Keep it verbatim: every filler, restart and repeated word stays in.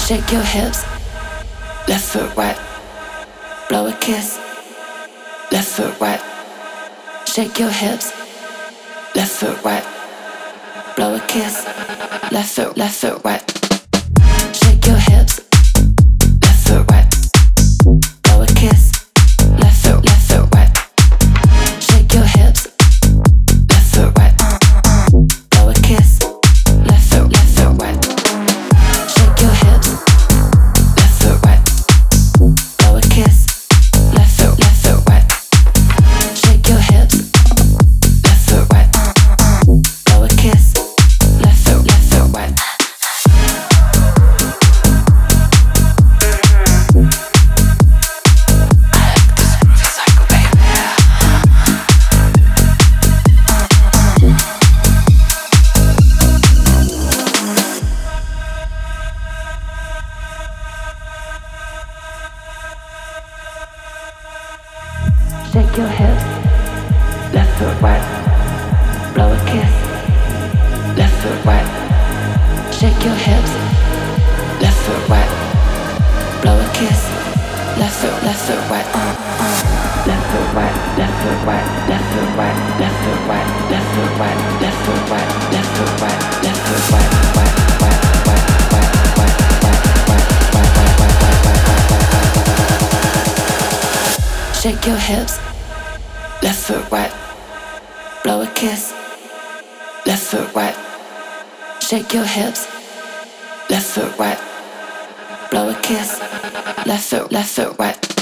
Shake your hips, left foot right, blow a kiss, left foot right. Shake your hips, left foot right, blow a kiss, left foot, left foot right. Shake your hips, left foot right, blow a kiss, left foot, left foot right. Shake your hips, left foot right, blow a kiss, left foot, left foot right. Shake your hips, left foot right, blow a kiss, left foot, left foot right. Shake your hips, left foot right, blow a kiss, left foot, left foot right. Shake your hips, left foot right, blow a kiss, left foot right. Shake your hips, left foot right, blow a kiss, left foot, left foot right. Left foot right, left foot right, left foot right, left foot right, left foot right, left foot right, left foot right, left foot right, right, right, right, right, right, right, right, right, right, right, right. Shake your hips, left foot right, blow a kiss, left foot right. Shake your hips, left foot right, blow a kiss, left foot, left foot right.